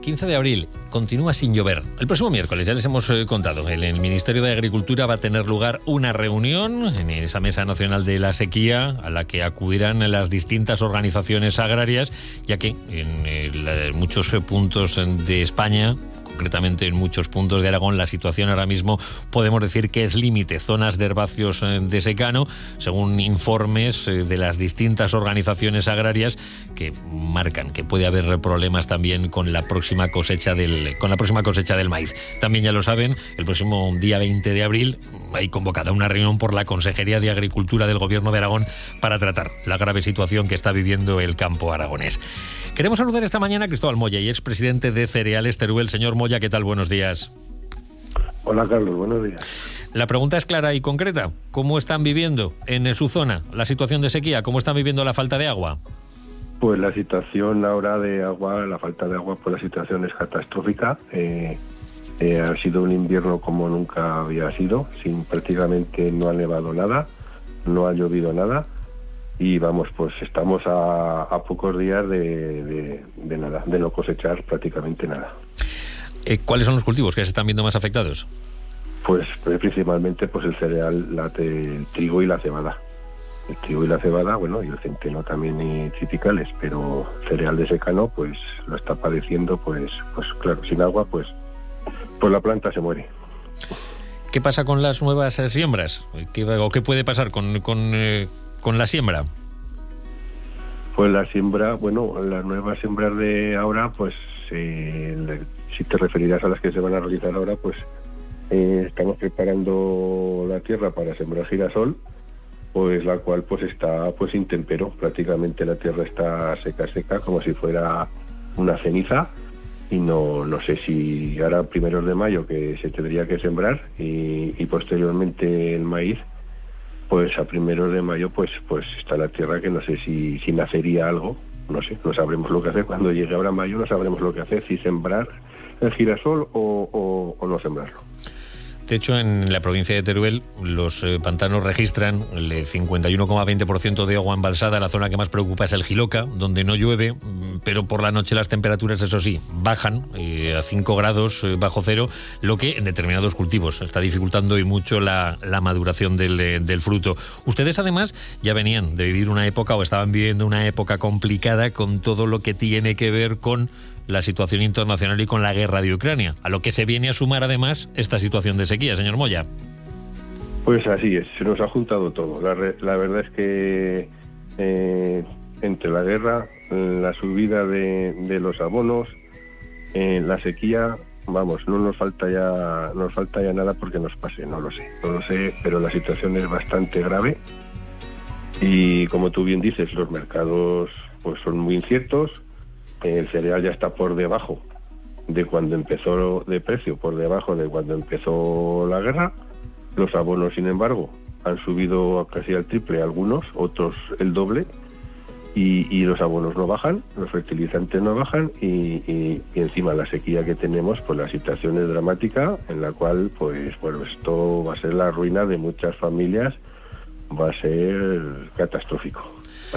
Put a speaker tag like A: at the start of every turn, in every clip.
A: 15 de abril, continúa sin llover. El próximo miércoles, ya les hemos contado, en el Ministerio de Agricultura va a tener lugar una reunión en esa Mesa Nacional de la Sequía a la que acudirán las distintas organizaciones agrarias, ya que en muchos puntos de España, concretamente en muchos puntos de Aragón, la situación ahora mismo podemos decir que es límite. Zonas de herbáceos de secano, según informes de las distintas organizaciones agrarias que marcan que puede haber problemas también con la próxima cosecha del maíz. También, ya lo saben, el próximo día 20 de abril hay convocada una reunión por la Consejería de Agricultura del Gobierno de Aragón para tratar la grave situación que está viviendo el campo aragonés. Queremos saludar esta mañana a Cristóbal Moya, y expresidente de Cereales Teruel. Señor Moya, ¿qué tal? Buenos días.
B: Hola, Carlos, buenos días.
A: La pregunta es clara y concreta. ¿Cómo están viviendo en su zona la situación de sequía? ¿Cómo están viviendo la falta de agua?
B: Pues la situación ahora de agua, la falta de agua, pues la situación es catastrófica. Ha sido un invierno como nunca había sido, prácticamente no ha nevado nada, no ha llovido nada. Y vamos, pues estamos a pocos días de nada, de no cosechar prácticamente nada.
A: ¿Cuáles son los cultivos que se están viendo más afectados?
B: Pues principalmente pues el cereal, el trigo y la cebada. El trigo y la cebada, bueno, y el centeno también y triticales, pero cereal de secano pues lo está padeciendo, pues claro, sin agua pues la planta se muere.
A: ¿Qué pasa con las nuevas siembras? ¿Qué puede pasar con la siembra?
B: Pues la siembra, bueno, las nuevas siembras de ahora, pues si te referirás a las que se van a realizar ahora, pues estamos preparando la tierra para sembrar girasol, pues la cual pues está pues intempero, prácticamente la tierra está seca, como si fuera una ceniza, y no sé si ahora primeros de mayo que se tendría que sembrar y posteriormente el maíz, pues a primeros de mayo pues está la tierra que no sé si nacería algo, no sé, no sabremos lo que hacer. Cuando llegue ahora mayo no sabremos lo que hacer, si sembrar el girasol o no sembrarlo.
A: De hecho, en la provincia de Teruel, los pantanos registran el 51,20% de agua embalsada. La zona que más preocupa es el Jiloca, donde no llueve, pero por la noche las temperaturas, eso sí, bajan a 5 grados bajo cero, lo que en determinados cultivos está dificultando y mucho la maduración del fruto. Ustedes, además, ya venían de vivir una época, o estaban viviendo una época complicada con todo lo que tiene que ver con la situación internacional y con la guerra de Ucrania, a lo que se viene a sumar además esta situación de sequía, señor Moya.
B: Pues así es, se nos ha juntado todo. La verdad es que entre la guerra, la subida de los abonos, la sequía, vamos, no nos falta ya nada porque nos pase, no lo sé, pero la situación es bastante grave y, como tú bien dices, los mercados pues son muy inciertos. El cereal ya está por debajo de cuando empezó de precio, por debajo de cuando empezó la guerra. Los abonos, sin embargo, han subido casi al triple, algunos, otros el doble, y los abonos no bajan, los fertilizantes no bajan, y encima la sequía que tenemos, pues la situación es dramática, en la cual pues bueno, esto va a ser la ruina de muchas familias, va a ser catastrófico.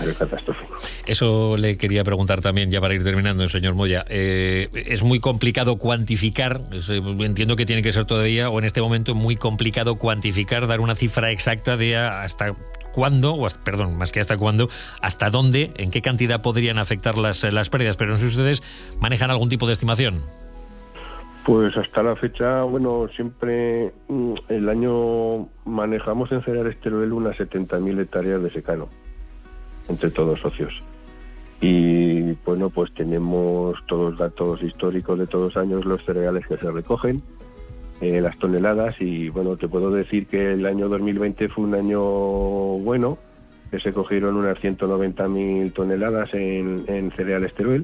A: Eso le quería preguntar también, ya para ir terminando, señor Moya. Es muy complicado cuantificar, entiendo que tiene que ser todavía, o en este momento muy complicado cuantificar, dar una cifra exacta de hasta cuándo, más que hasta cuándo, hasta dónde, en qué cantidad podrían afectar las pérdidas, pero no sé si ustedes manejan algún tipo de estimación.
B: Pues hasta la fecha, bueno, siempre el año manejamos en Cereales Teruel unas 70.000 hectáreas de secano, entre todos socios. Y bueno, pues tenemos todos los datos históricos de todos los años, los cereales que se recogen, las toneladas, y bueno, te puedo decir que el año 2020 fue un año bueno, que se cogieron unas 190.000 toneladas en Cereales Teruel,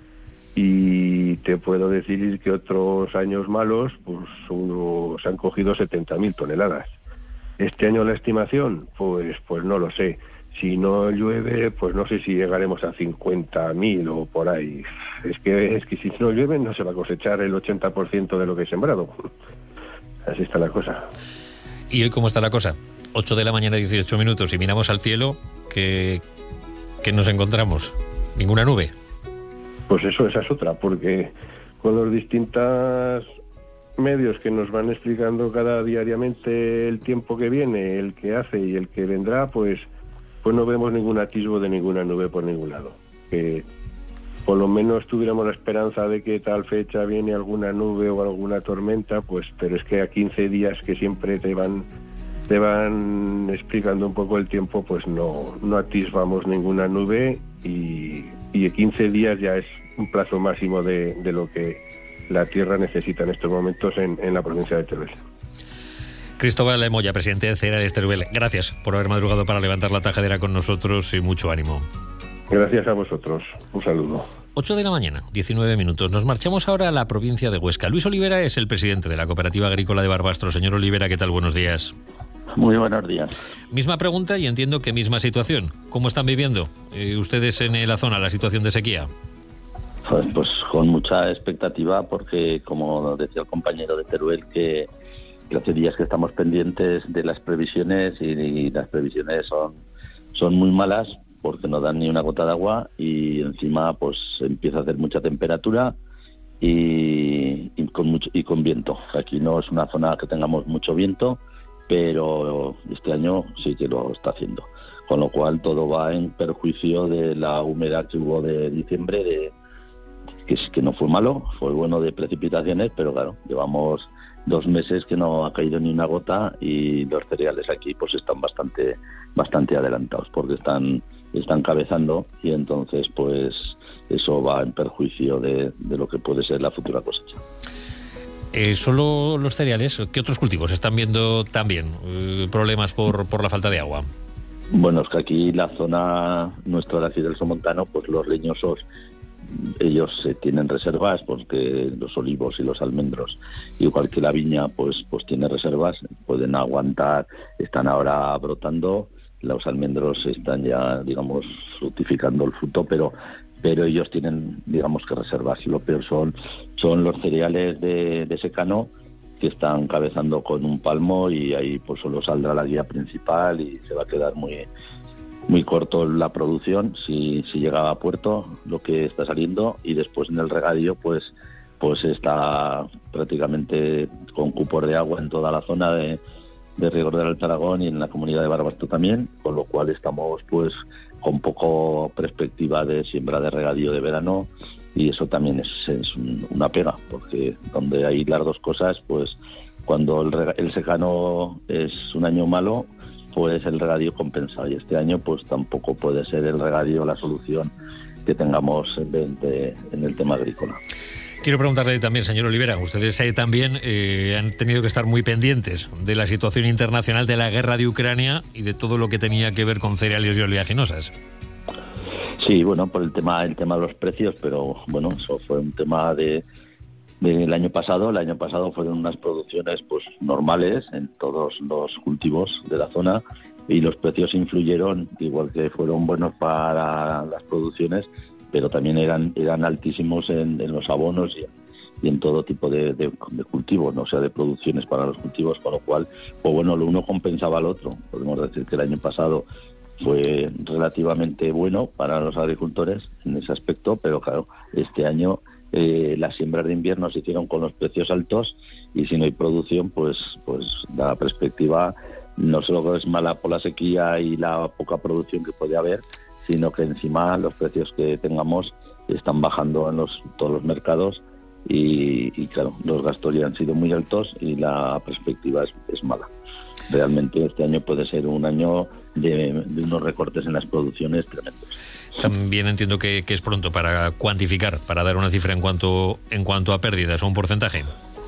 B: y te puedo decir que otros años malos pues se han cogido 70.000 toneladas. Este año la estimación, pues no lo sé. Si no llueve, pues no sé si llegaremos a 50.000 o por ahí. Es que si no llueve no se va a cosechar el 80% de lo que he sembrado. Así está la cosa.
A: ¿Y hoy cómo está la cosa? 8 de la mañana, 18 minutos, y miramos al cielo, ¿qué nos encontramos? ¿Ninguna nube?
B: Pues eso, esa es otra, porque los distintos medios que nos van explicando diariamente el tiempo que viene, el que hace y el que vendrá, pues no vemos ningún atisbo de ninguna nube por ningún lado. Que por lo menos tuviéramos la esperanza de que tal fecha viene alguna nube o alguna tormenta, pues, pero es que a 15 días que siempre te van explicando un poco el tiempo, pues no atisbamos ninguna nube y 15 días ya es un plazo máximo de lo que la Tierra necesita en estos momentos en la provincia de Teruel.
A: Cristóbal Moya, presidente de Cereales Teruel, gracias por haber madrugado para levantar la tajadera con nosotros y mucho ánimo.
B: Gracias a vosotros. Un saludo.
A: 8 de la mañana, 19 minutos. Nos marchamos ahora a la provincia de Huesca. Luis Olivera es el presidente de la Cooperativa Agrícola de Barbastro. Señor Olivera, ¿qué tal? Buenos días.
C: Muy buenos días.
A: Misma pregunta y entiendo que misma situación. ¿Cómo están viviendo ustedes en la zona la situación de sequía?
C: Pues con mucha expectativa porque, como decía el compañero de Teruel, que hace días que estamos pendientes de las previsiones y las previsiones son muy malas porque no dan ni una gota de agua y encima pues empieza a hacer mucha temperatura y con viento. Aquí no es una zona que tengamos mucho viento, pero este año sí que lo está haciendo. Con lo cual todo va en perjuicio de la humedad que hubo de diciembre, que no fue malo, fue bueno de precipitaciones, pero claro, llevamos 2 meses que no ha caído ni una gota y los cereales aquí pues están bastante adelantados porque están cabezando y entonces pues eso va en perjuicio de lo que puede ser la futura cosecha.
A: ¿Solo los cereales? ¿Qué otros cultivos están viendo también problemas por la falta de agua?
C: Bueno, es que aquí la zona nuestra de aquí del Somontano, pues los leñosos, ellos tienen reservas porque los olivos y los almendros, igual que la viña, pues tiene reservas, pueden aguantar, están ahora brotando, los almendros están ya, digamos, fructificando el fruto, pero ellos tienen, digamos, que reservas, y lo peor son los cereales de secano, que están cabezando con un palmo y ahí pues solo saldrá la guía principal y se va a quedar muy corto la producción si llega a puerto lo que está saliendo, y después en el regadío pues está prácticamente con cupos de agua en toda la zona de Rigor del Alto Aragón y en la comunidad de Barbastro también, con lo cual estamos pues con poco perspectiva de siembra de regadío de verano, y eso también es una pega, porque donde hay las dos cosas, pues cuando el secano es un año malo, pues el regadío compensa, y este año pues tampoco puede ser el regadío la solución que tengamos en el tema agrícola.
A: Quiero preguntarle también, señor Olivera, ustedes también han tenido que estar muy pendientes de la situación internacional de la guerra de Ucrania y de todo lo que tenía que ver con cereales y oleaginosas.
C: Sí, bueno, por el tema de los precios, pero bueno, eso fue un tema del año pasado. El año pasado fueron unas producciones pues normales en todos los cultivos de la zona y los precios influyeron, igual que fueron buenos para las producciones, pero también eran altísimos en los abonos y en todo tipo de cultivos, ¿no? O sea, de producciones para los cultivos, con lo cual, pues bueno, lo uno compensaba al otro. Podemos decir que el año pasado fue relativamente bueno para los agricultores en ese aspecto, pero claro, este año las siembras de invierno se hicieron con los precios altos y si no hay producción, pues la perspectiva no solo es mala por la sequía y la poca producción que puede haber, sino que encima los precios que tengamos están bajando en todos los mercados y claro, los gastos ya han sido muy altos y la perspectiva es mala. Realmente este año puede ser un año de unos recortes en las producciones tremendos.
A: También entiendo que es pronto para cuantificar, para dar una cifra en cuanto a pérdidas o un porcentaje.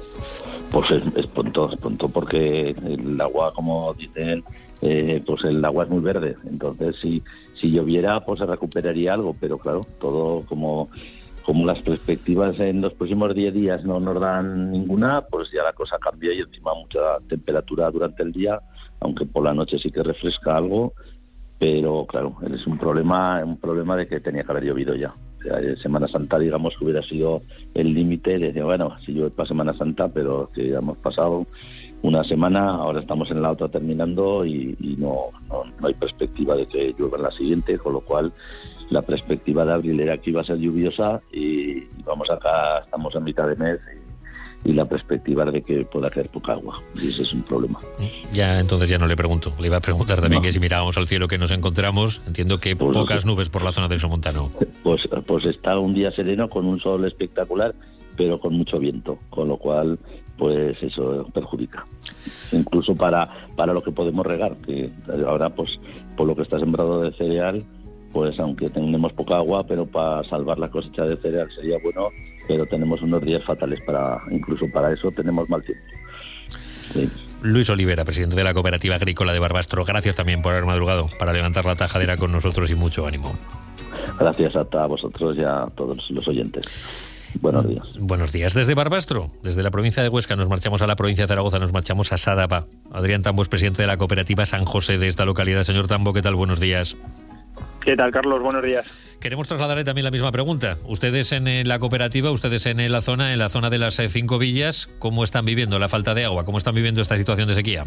C: Pues es pronto porque el agua, como dicen, pues el agua es muy verde, entonces si lloviera pues se recuperaría algo, pero claro, todo como las perspectivas en los próximos 10 días no nos dan ninguna, pues ya la cosa cambia y encima mucha temperatura durante el día, aunque por la noche sí que refresca algo, pero claro, es un problema de que tenía que haber llovido ya. Semana Santa, digamos, que hubiera sido el límite. Decía, bueno, si llueve para Semana Santa, pero que ya hemos pasado una semana, ahora estamos en la otra terminando y no hay perspectiva de que llueva en la siguiente, con lo cual la perspectiva de abril era que iba a ser lluviosa y vamos acá, estamos en mitad de mes y la perspectiva es de que pueda caer poca agua, y ese es un problema.
A: Ya, entonces ya no le pregunto. Le iba a preguntar también que si mirábamos al cielo que nos encontramos, entiendo que pues pocas nubes por la zona del Somontano.
C: Pues está un día sereno con un sol espectacular, pero con mucho viento, con lo cual pues eso perjudica. Incluso para lo que podemos regar, que ahora pues por lo que está sembrado de cereal, pues aunque tenemos poca agua, pero para salvar la cosecha de cereal sería bueno, pero tenemos unos días fatales incluso para eso tenemos mal tiempo. Sí.
A: Luis Olivera, presidente de la Cooperativa Agrícola de Barbastro, gracias también por haber madrugado para levantar la tajadera con nosotros y mucho ánimo.
C: Gracias a vosotros y a todos los oyentes. Buenos días.
A: Buenos días. Desde Barbastro, desde la provincia de Huesca, nos marchamos a la provincia de Zaragoza, nos marchamos a Sadapa. Adrián Tambo es presidente de la Cooperativa San José de esta localidad. Señor Tambo, ¿qué tal? Buenos días.
D: ¿Qué tal, Carlos? Buenos días.
A: Queremos trasladarle también la misma pregunta. Ustedes en la cooperativa, ustedes en la zona de las 5 villas, ¿cómo están viviendo la falta de agua? ¿Cómo están viviendo esta situación de sequía?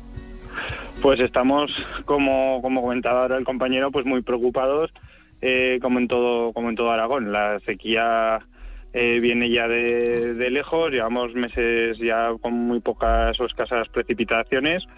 D: Pues estamos, como comentaba ahora el compañero, pues muy preocupados, como en todo Aragón. La sequía viene ya de lejos, llevamos meses ya con muy pocas o escasas precipitaciones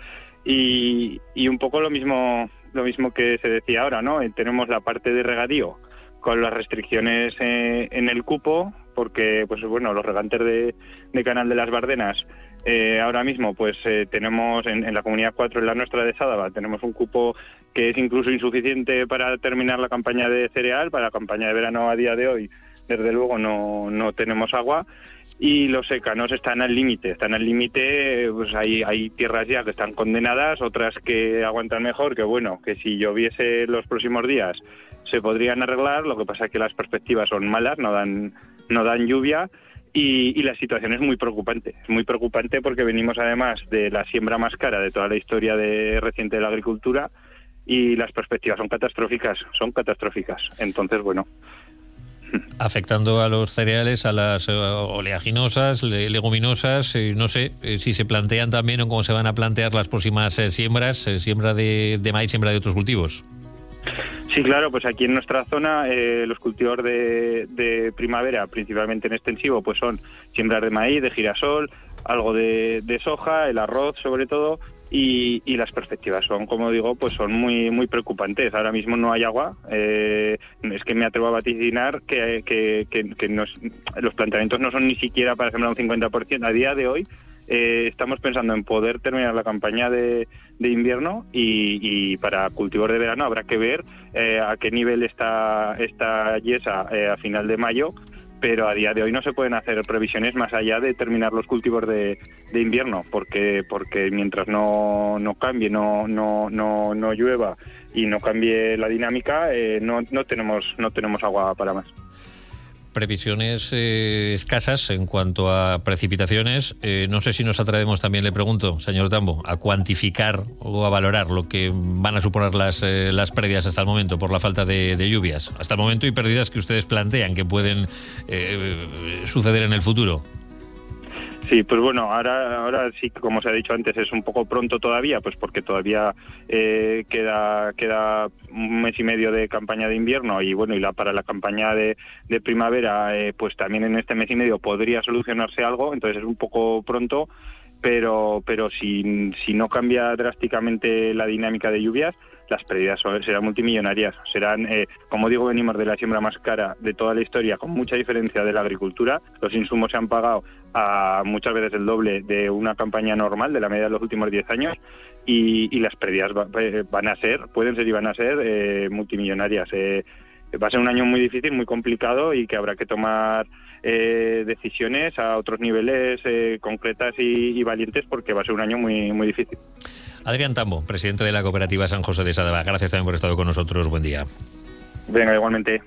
D: y un poco lo mismo que se decía ahora, ¿no? Tenemos la parte de regadío con las restricciones en el cupo, porque pues bueno, los regantes de Canal de las Bardenas ahora mismo pues tenemos en la Comunidad 4, en la nuestra de Sádava, tenemos un cupo que es incluso insuficiente para terminar la campaña de cereal. Para la campaña de verano a día de hoy, desde luego no tenemos agua. Y los secanos están al límite, pues hay tierras ya que están condenadas, otras que aguantan mejor, que bueno, que si lloviese los próximos días se podrían arreglar. Lo que pasa es que las perspectivas son malas, no dan lluvia y la situación es muy preocupante porque venimos además de la siembra más cara de toda la historia reciente de la agricultura y las perspectivas son catastróficas. Entonces, bueno,
A: afectando a los cereales, a las oleaginosas, leguminosas, no sé si se plantean también o cómo se van a plantear las próximas siembras, siembra de maíz, siembra de otros cultivos.
D: Sí, claro, pues aquí en nuestra zona los cultivos de primavera, principalmente en extensivo, pues son siembras de maíz, de girasol, algo de soja, el arroz sobre todo. Y las perspectivas son, como digo, pues son muy muy preocupantes. Ahora mismo no hay agua. Es que me atrevo a vaticinar que los planteamientos no son ni siquiera para sembrar un 50%. A día de hoy estamos pensando en poder terminar la campaña de invierno y para cultivos de verano habrá que ver a qué nivel está yesa a final de mayo. Pero a día de hoy no se pueden hacer previsiones más allá de terminar los cultivos de invierno, porque mientras no cambie, no llueva y no cambie la dinámica, no tenemos agua para más.
A: Previsiones escasas en cuanto a precipitaciones. No sé si nos atrevemos, también le pregunto, señor Tambo, a cuantificar o a valorar lo que van a suponer las pérdidas hasta el momento por la falta de lluvias. Hasta el momento, y pérdidas que ustedes plantean que pueden suceder en el futuro.
D: Sí, pues bueno, ahora sí, como se ha dicho antes, es un poco pronto todavía, pues porque todavía queda un mes y medio de campaña de invierno y bueno, para la campaña de primavera, pues también en este mes y medio podría solucionarse algo, entonces es un poco pronto, pero si no cambia drásticamente la dinámica de lluvias, las pérdidas serán multimillonarias. Serán, como digo, venimos de la siembra más cara de toda la historia, con mucha diferencia de la agricultura. Los insumos se han pagado a muchas veces el doble de una campaña normal, de la media de los últimos 10 años, y las pérdidas pueden ser multimillonarias. Va a ser un año muy difícil, muy complicado y que habrá que tomar decisiones a otros niveles concretas y valientes, porque va a ser un año muy, muy difícil.
A: Adrián Tambo, presidente de la Cooperativa San José de Sádava. Gracias también por estar con nosotros. Buen día.
D: Venga, igualmente.